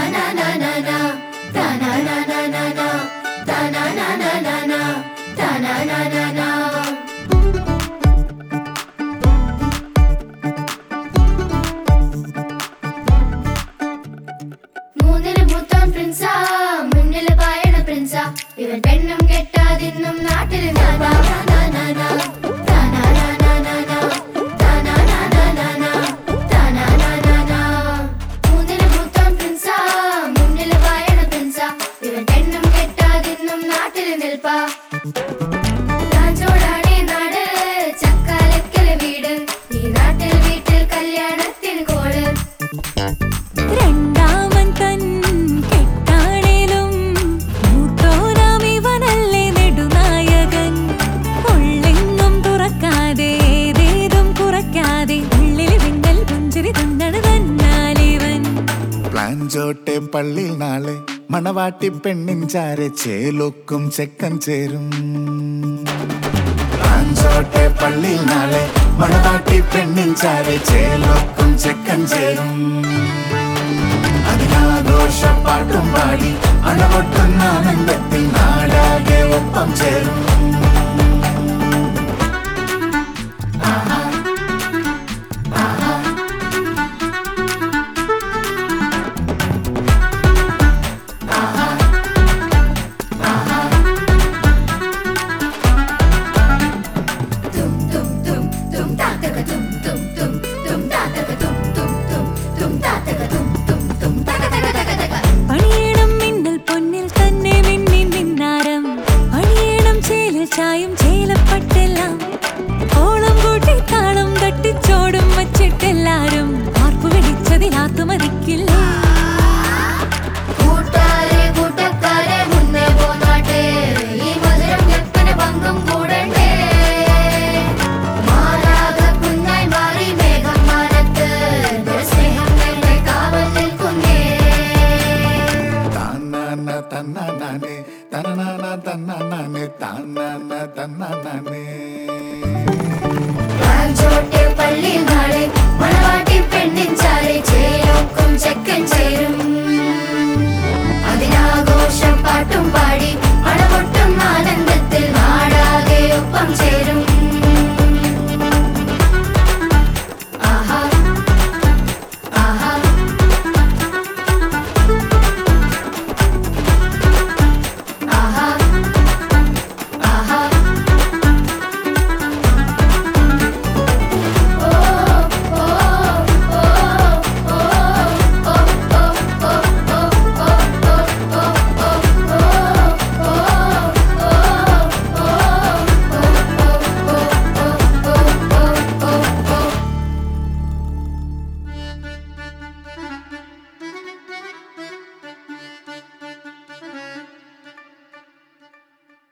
മൂന്നില് മൂത്തോൻ പ്രിൻസാ, മുന്നില് പായണ പ്രിൻസാ, ഇവൻ പെണ്ണും കെട്ടാതിന്നും നാട്ടില് മൂന്നില് മൂത്തോൻ പ്രിൻസാ, മുന്നില് പായണ പ്രിൻസാ, ഇവൻ പെണ്ണും കെട്ടാതിന്നും നാട്ടില് നിൽപ്പാ. കാഞ്ചോടാണേ നാട്, ചക്കാലക്കല് വീട്, ഈ നാട്ടിൽ വീട്ടിൽ കല്യാണത്തിന് കോള്. രണ്ടാമൻ തൻ കെട്ടാണേലും മൂത്തോനാം ഇവനല്ലേ നെടുനായകൻ. ഉള്ളെങ്ങും തുറക്കാതെ ഏതേതും കുറയ്ക്കാതെ ഉള്ളിൽ വിങ്ങൽ പുഞ്ചിരി തുന്നണ് തന്നാലിവൻ. പ്ലാഞ്ചോട്ടെ പള്ളിയിൽ നാളെ മണവാട്ടി പെണ്ണിൻ ചാരെ ചേലൊക്കും ചെക്കൻ ചേരും. പ്ലാഞ്ചോട്ടെ പള്ളിയിൽ നാളെ മണവാട്ടി പെണ്ണിൻ ചാരെ ചേലൊക്കും ചെക്കൻ ചേരും. അതിനാഘോഷ പാട്ടും പാടി അണപൊട്ടുന്ന ആനന്ദത്തിൽ നാടാകെ ഒപ്പം ചേരും. പണിയണം മിന്നൽ പൊന്നിൽ തന്നെ മിന്നി മിന്നാരം, പണിയണം ചേലിൽ ചായും ചേലപ്പെട്ടെല്ലാം. ഓളം കൂട്ടി താളം തട്ടിച്ചോടും വച്ചിട്ടെല്ലാരും ആർപ്പു വെടിച്ചതിലാത്തു മതിക്കില്ല. കൂട്ടാരെ കൂട്ടക്കാരെ മുന്നേ പോന്നാട്ടെ, ഈ മധുരം ഞെപ്പന പങ്കും കൂടണ്ടേ. മാറാക കുഞ്ഞായി മാറി മേഘം മാനത്ത്, സ്നേഹം ഞങ്ങൾ കാവൽ നിൽക്കുന്നേ. താനാന തന്നാനെ തന്നാന തന്നാനെ താനാന തന്നാനെ. കാഞ്ചോട്ടെ പള്ളിയിൽ നാളെ മണവാട്ടി പെണ്ണിൻ